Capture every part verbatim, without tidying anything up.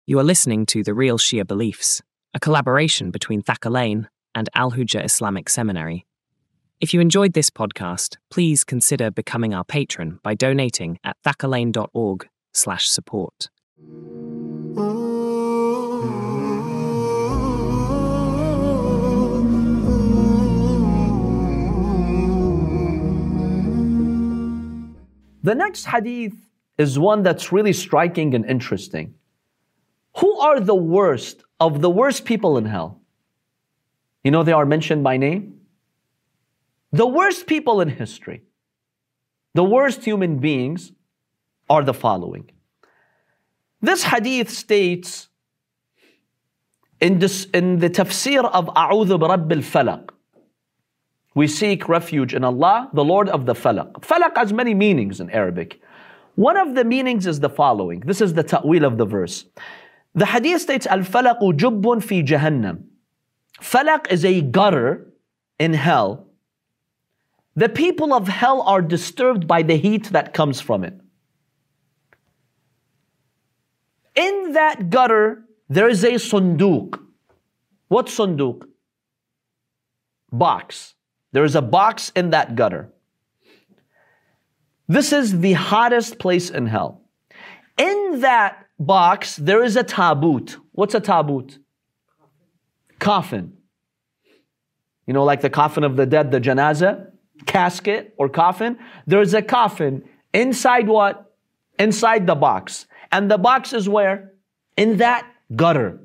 You are listening to The Real Shia Beliefs, a collaboration between Thakalain and Al Hujjah Islamic Seminary. If you enjoyed this podcast, please consider becoming our patron by donating at thakalain.org slash support. The next hadith is one that's really striking and interesting. Who are the worst of the worst people in hell? You know they are mentioned by name? The worst people in history, the worst human beings are the following. This hadith states in, this, in the tafsir of A'udhu bi Rabbil Falaq, we seek refuge in Allah, the Lord of the Falaq. Falaq has many meanings in Arabic. One of the meanings is the following. This is the ta'wil of the verse. The hadith states, Al-falaqu jubbun fi jahannam. Falaq is a gutter in hell. The people of hell are disturbed by the heat that comes from it. In that gutter, there is a sunduq. What sunduq? Box. There is a box in that gutter. This is the hottest place in hell. In that box, there is a tabut. What's a tabut? Coffin. You know, like the coffin of the dead, the janazah, casket or coffin. There is a coffin inside what? Inside the box. And the box is where? In that gutter.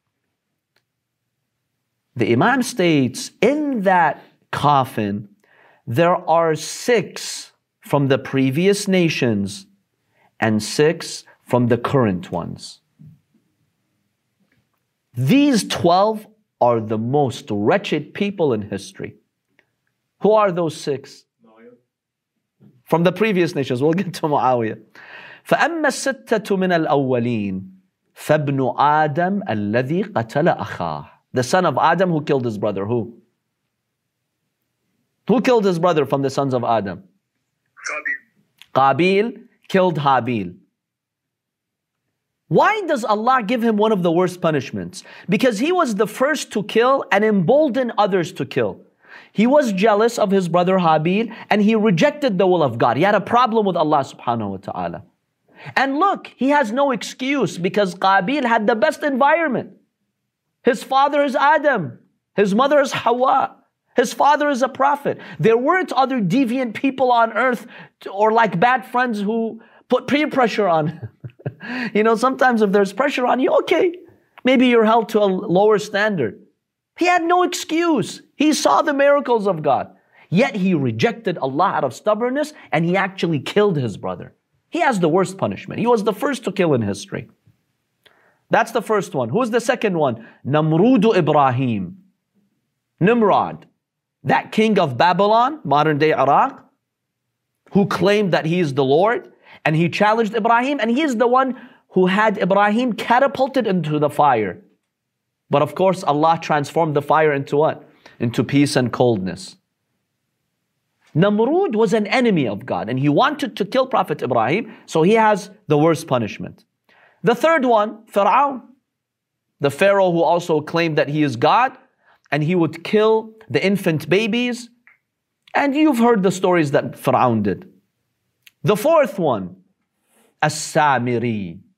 The Imam states, in that coffin, there are six from the previous nations and six from the current ones. These twelve are the most wretched people in history. Who are those six? From the previous nations. We'll get to Muawiyah. فَأَمَّا السِّتَّةُ مِنَ الْأَوَّلِينَ فَابْنُ آدَمَ الَّذِي قَتَلَ أَخَاهُ. The son of Adam who killed his brother. Who? Who killed his brother from the sons of Adam? Qabil. Qabil killed Habil. Why does Allah give him one of the worst punishments? Because he was the first to kill and embolden others to kill. He was jealous of his brother Habil and he rejected the will of God. He had a problem with Allah subhanahu wa ta'ala. And look, he has no excuse because Qabil had the best environment. His father is Adam. His mother is Hawa. His father is a prophet. There weren't other deviant people on earth or like bad friends who put peer pressure on him. You know, sometimes if there's pressure on you, okay, maybe you're held to a lower standard. He had no excuse. He saw the miracles of God. Yet he rejected Allah out of stubbornness and he actually killed his brother. He has the worst punishment. He was the first to kill in history. That's the first one. Who's the second one? Namrudu Ibrahim. Nimrod. That king of Babylon, modern day Iraq, who claimed that he is the Lord, and he challenged Ibrahim, and he is the one who had Ibrahim catapulted into the fire. But of course, Allah transformed the fire into what? Into peace and coldness. Namrud was an enemy of God, and he wanted to kill Prophet Ibrahim, so he has the worst punishment. The third one, Fir'aun, the Pharaoh who also claimed that he is God, and he would kill the infant babies. And you've heard the stories that Fir'aun did. The fourth one, As-Samiri.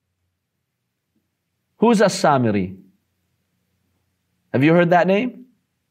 Who's As-Samiri? Have you heard that name?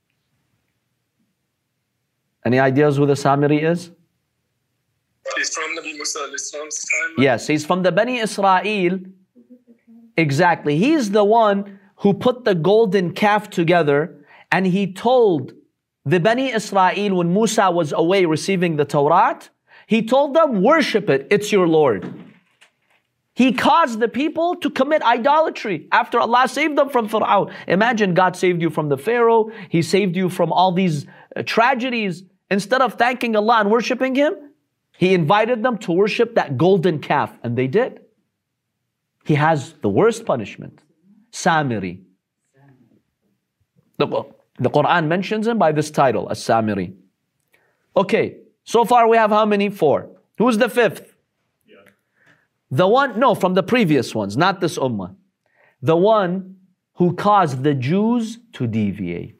Any ideas who the Samiri is? He's from Nabi Musa al-Islam's time. Yes, he's from the Bani Israel. Exactly. He's the one who put the golden calf together and he told the Bani Israel when Musa was away receiving the Torah, he told them, worship it, it's your Lord. He caused the people to commit idolatry after Allah saved them from Fir'aun. Imagine God saved you from the Pharaoh, He saved you from all these uh, tragedies. Instead of thanking Allah and worshiping Him, He invited them to worship that golden calf, and they did. He has the worst punishment. Samiri. The, the Quran mentions him by this title, As-Samiri. Okay, so far we have how many? Four. Who's the fifth? Yeah. The one, no, from the previous ones, not this ummah. the one who caused the Jews to deviate.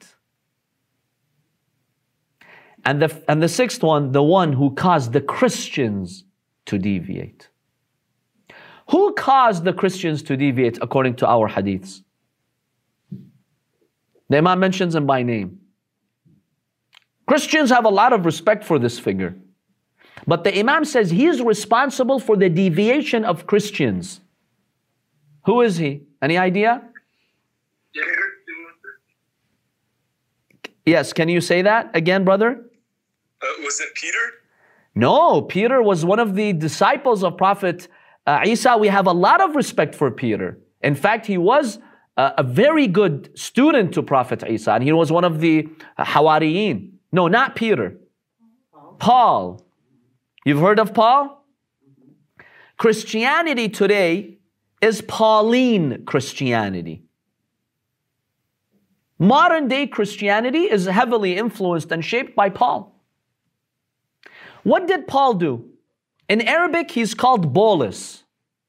And the, and the sixth one, the one who caused the Christians to deviate. Who caused the Christians to deviate according to our hadiths? The Imam mentions him by name. Christians have a lot of respect for this figure. But the Imam says he is responsible for the deviation of Christians. Who is he? Any idea? Yes, can you say that again, brother? Uh, was it Peter? No, Peter was one of the disciples of Prophet uh, Isa. We have a lot of respect for Peter. In fact, he was uh, a very good student to Prophet Isa, and he was one of the uh, Hawariyin. No, not Peter. Paul. You've heard of Paul? Christianity today is Pauline Christianity. Modern day Christianity is heavily influenced and shaped by Paul. What did Paul do? In Arabic, he's called Bolus.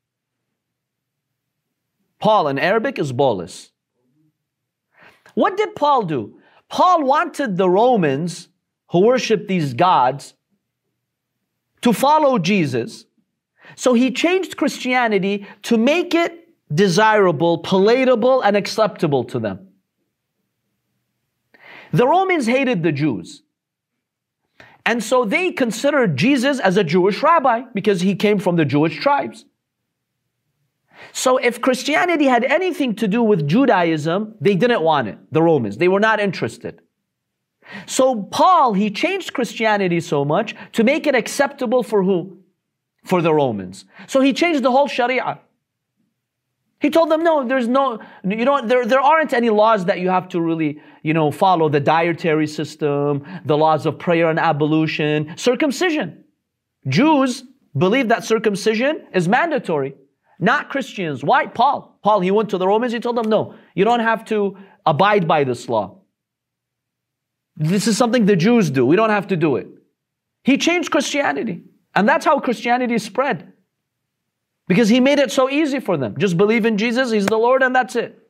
Paul in Arabic is Bolus. What did Paul do? Paul wanted the Romans who worship these gods to follow Jesus. So he changed Christianity to make it desirable, palatable, and acceptable to them. The Romans hated the Jews. And so they considered Jesus as a Jewish rabbi because he came from the Jewish tribes. So if Christianity had anything to do with Judaism, they didn't want it, the Romans. They were not interested. So Paul, he changed Christianity so much to make it acceptable for who? For the Romans. So he changed the whole Sharia. He told them, no, there's no, you know, there, there aren't any laws that you have to really, you know, follow. The dietary system, the laws of prayer and ablution, circumcision. Jews believe that circumcision is mandatory, not Christians. Why? Paul. Paul, he went to the Romans, he told them, no, you don't have to abide by this law. This is something the Jews do. We don't have to do it. He changed Christianity. And that's how Christianity spread. Because he made it so easy for them. Just believe in Jesus, he's the Lord, and that's it.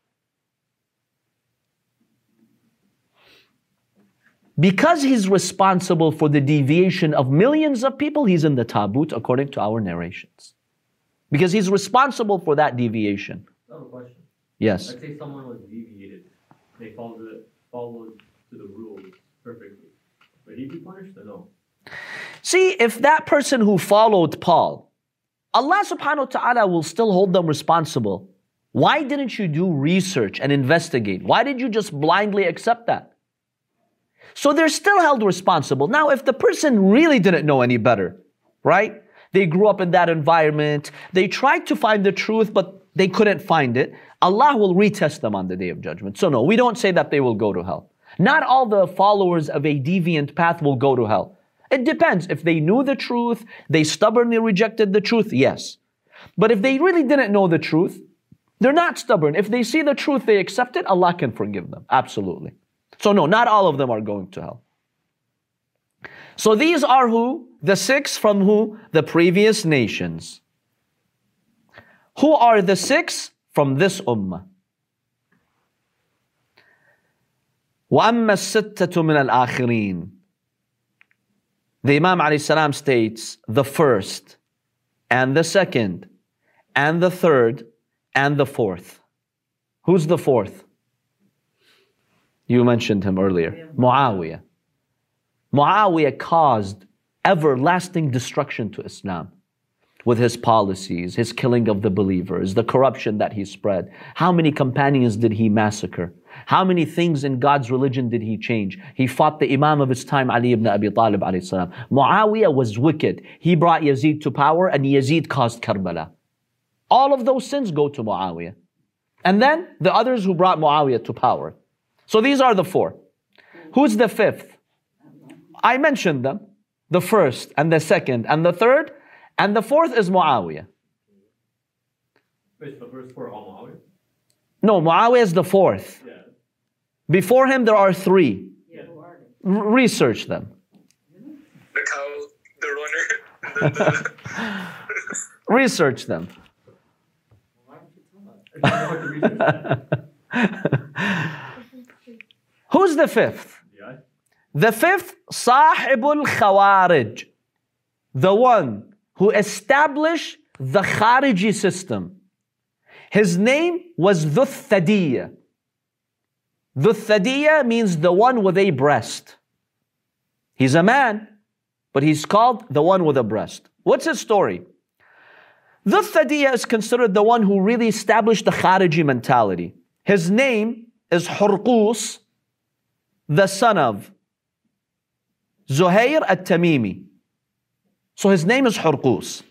Because he's responsible for the deviation of millions of people, he's in the tabut according to our narrations. Because he's responsible for that deviation. I have a question. Yes. Let's say someone was deviated. They followed, the, followed to the rules perfectly. Would he be punished or no? See, if that person who followed Paul, Allah subhanahu wa ta'ala will still hold them responsible. Why didn't you do research and investigate? Why did you just blindly accept that? So they're still held responsible. Now, if the person really didn't know any better, right? They grew up in that environment. They tried to find the truth, but they couldn't find it. Allah will retest them on the Day of Judgment. So no, we don't say that they will go to hell. Not all the followers of a deviant path will go to hell. It depends. If they knew the truth, they stubbornly rejected the truth, yes. But if they really didn't know the truth, they're not stubborn. If they see the truth, they accept it, Allah can forgive them. Absolutely. So no, not all of them are going to hell. So these are who? The six from who? The previous nations. Who are the six from this ummah? وَأَمَّا السِّتَّةُ مِنَ الْآخِرِينَ. The Imam alayhi salam states the first and the second and the third and the fourth. Who's the fourth? You mentioned him earlier. Muawiyah. Muawiyah caused everlasting destruction to Islam with his policies, his killing of the believers, the corruption that he spread. How many companions did he massacre? How many things in God's religion did he change? He fought the Imam of his time, Ali ibn Abi Talib alayhi salam. Muawiyah was wicked. He brought Yazid to power and Yazid caused Karbala. All of those sins go to Muawiyah. And then the others who brought Muawiyah to power. So these are the four. Who's the fifth? I mentioned them. The first and the second and the third. And the fourth is Muawiyah. Wait, the first four are all Muawiyah? No, Muawiyah is the fourth. Yeah. Before him there are three. Yeah. R- research them. The cow, the runner, and then the... Research them. If you want to research that. Who's the fifth? Yeah. The fifth, Sahibul Khawarij, the one who established the Khariji system. His name was Dhuthadiyya. Dhuthadiyya means the one with a breast. He's a man, but he's called the one with a breast. What's his story? Dhuthadiyya is considered the one who really established the Khariji mentality. His name is Hurqus, the son of Zuhair at-Tamimi. So his name is Hurqus.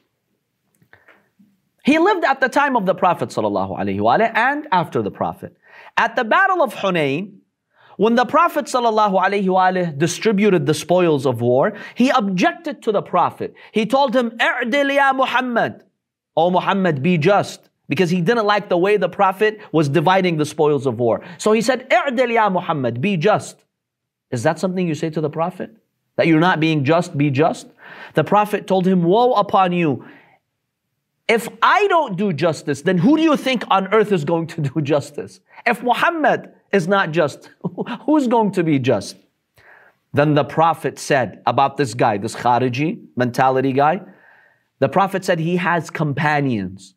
He lived at the time of the Prophet ﷺ and after the Prophet. At the Battle of Hunayn, when the Prophet ﷺ distributed the spoils of war, he objected to the Prophet. He told him, "I'dil ya Muhammad." "O Muhammad, be just." Because he didn't like the way the Prophet was dividing the spoils of war. So he said, "I'dil ya Muhammad, be just." Is that something you say to the Prophet? That you're not being just, be just? The Prophet told him, "Woe upon you. If I don't do justice, then who do you think on earth is going to do justice? If Muhammad is not just, who's going to be just?" Then the Prophet said about this guy, this Khariji mentality guy, the Prophet said he has companions.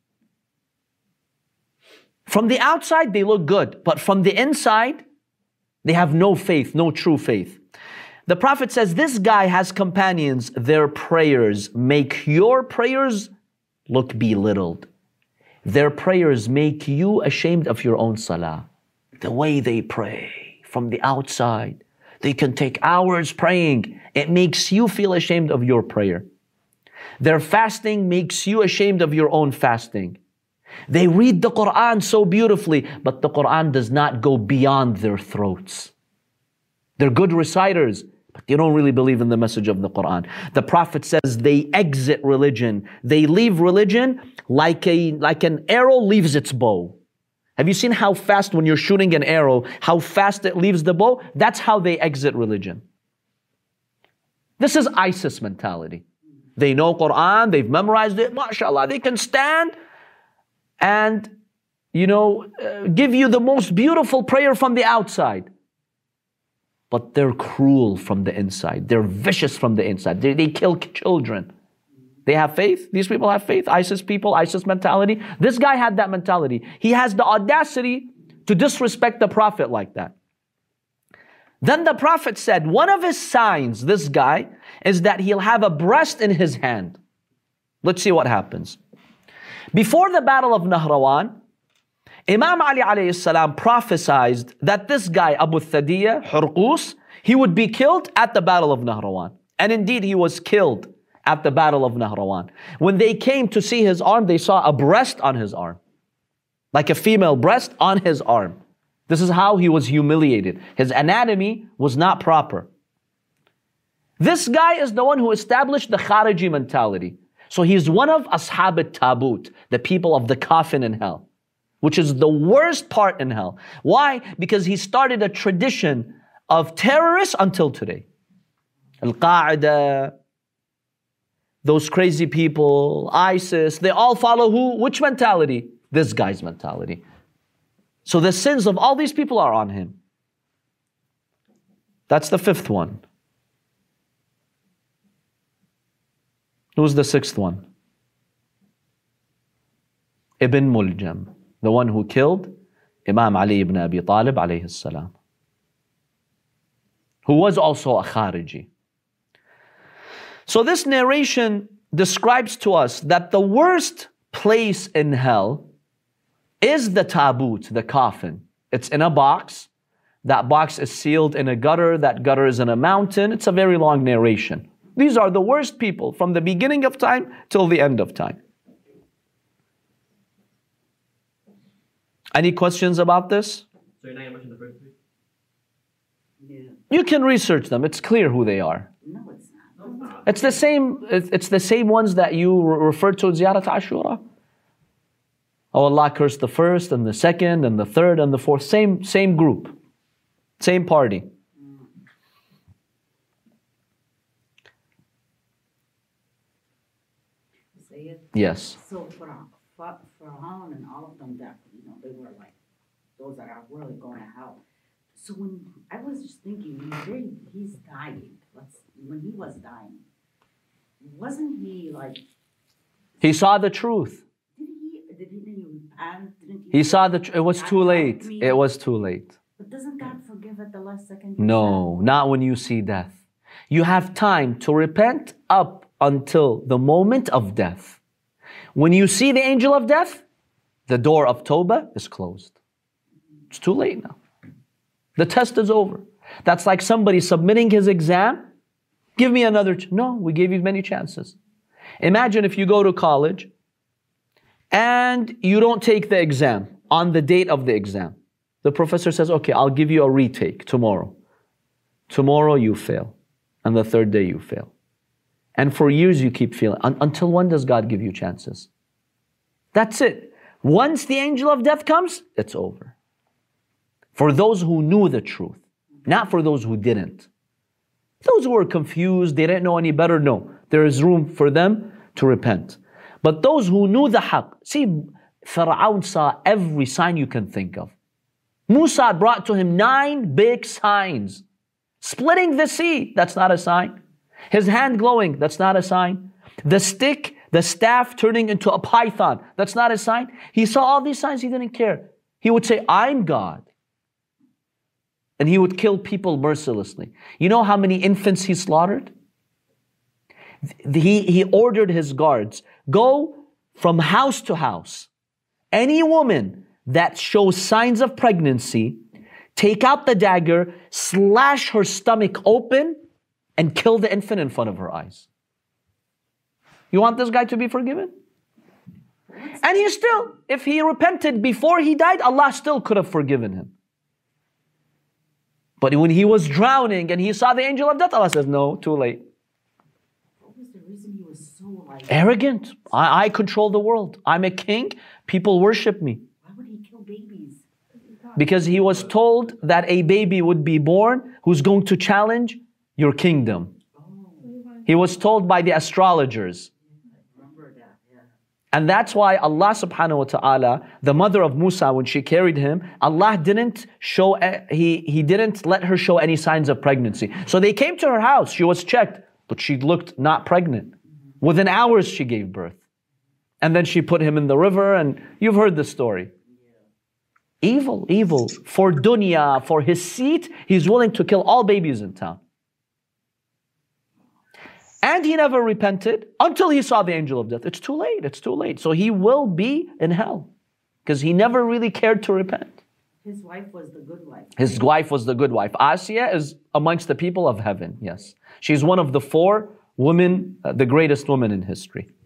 From the outside, they look good, but from the inside, they have no faith, no true faith. The Prophet says this guy has companions, their prayers make your prayers look belittled. Their prayers make you ashamed of your own salah. The way they pray from the outside, they can take hours praying. It makes you feel ashamed of your prayer. Their fasting makes you ashamed of your own fasting. They read the Quran so beautifully, but the Quran does not go beyond their throats. They're good reciters, but they don't really believe in the message of the Quran. The Prophet says they exit religion. They leave religion like a like an arrow leaves its bow. Have you seen how fast when you're shooting an arrow, how fast it leaves the bow? That's how they exit religion. This is ISIS mentality. They know Quran, they've memorized it, mashallah, they can stand and, you know, uh, give you the most beautiful prayer from the outside. But they're cruel from the inside. They're vicious from the inside. They, they kill children. They have faith. These people have faith. ISIS people, ISIS mentality. This guy had that mentality. He has the audacity to disrespect the Prophet like that. Then the Prophet said, one of his signs, this guy, is that he'll have a breast in his hand. Let's see what happens. Before the Battle of Nahrawan, Imam Ali alayhi salam prophesied that this guy, Abu Thadiyya, Hurqus, he would be killed at the Battle of Nahrawan. And indeed, he was killed at the Battle of Nahrawan. When they came to see his arm, they saw a breast on his arm. Like a female breast on his arm. This is how he was humiliated. His anatomy was not proper. This guy is the one who established the Khariji mentality. So he's one of Ashab al-Tabut, the people of the coffin in hell, which is the worst part in hell. Why? Because he started a tradition of terrorists until today. Al-Qaeda, those crazy people, ISIS, they all follow who? Which mentality? This guy's mentality. So the sins of all these people are on him. That's the fifth one. Who's the sixth one? Ibn Muljam, the one who killed Imam Ali ibn Abi Talib alayhi salam, who was also a Khariji. So this narration describes to us that the worst place in hell is the tabut, the coffin. It's in a box. That box is sealed in a gutter. That gutter is in a mountain. It's a very long narration. These are the worst people from the beginning of time till the end of time. Any questions about this? So you're not going to mention the first three? Yeah. You can research them. It's clear who they are. No, it's not. No, it's not. It's the same. It's the same ones that you re- referred to in Ziyarat Ashura. Oh, Allah cursed the first and the second and the third and the fourth. Same, same group, same party. Say it. Yes. So Pharaoh Pharaoh and all of them got you know, they were like those that are really going to hell. So when I was just thinking, when they, he's dying, let's, when he was dying, wasn't he like, He saw the truth. did he, did he, did he repent? Didn't he? He saw the, tr- it was too late. It was too late. But doesn't God forgive at the last second? No, not when you see death. You have time to repent up until the moment of death. When you see the angel of death, the door of Tawbah is closed. It's too late now. The test is over. That's like somebody submitting his exam. Give me another. Ch- no, we gave you many chances. Imagine if you go to college and you don't take the exam on the date of the exam. The professor says, okay, I'll give you a retake tomorrow. Tomorrow you fail. And the third day you fail. And for years you keep failing. Un- until when does God give you chances? That's it. Once the angel of death comes, it's over. For those who knew the truth, not for those who didn't. Those who were confused, they didn't know any better, no. There is room for them to repent. But those who knew the haqq, see, Fir'aun saw every sign you can think of. Musa brought to him nine big signs. Splitting the sea, that's not a sign. His hand glowing, that's not a sign. The stick, the staff turning into a python, that's not a sign. He saw all these signs, he didn't care. He would say, I'm God. And he would kill people mercilessly. You know how many infants he slaughtered? He, he ordered his guards, go from house to house. Any woman that shows signs of pregnancy, take out the dagger, slash her stomach open, and kill the infant in front of her eyes. You want this guy to be forgiven? And he still, if he repented before he died, Allah still could have forgiven him. But when he was drowning and he saw the angel of death, Allah says, no, too late. What was the reason he was so like... Arrogant. I, I control the world. I'm a king. People worship me. Why would he kill babies? Because he was told that a baby would be born who's going to challenge your kingdom. He was told by the astrologers. Remember that, yeah. And that's why Allah subhanahu wa ta'ala, the mother of Musa, when she carried him, Allah didn't show, he, he didn't let her show any signs of pregnancy. So they came to her house, she was checked, but she looked not pregnant. Within hours she gave birth. And then she put him in the river, and you've heard the story. Evil, evil. For dunya, for his seat, he's willing to kill all babies in town. And he never repented until he saw the angel of death. It's too late, it's too late. So he will be in hell because he never really cared to repent. His wife was the good wife. His wife was the good wife. Asiya is amongst the people of heaven, yes. She's one of the four women, uh, the greatest woman in history.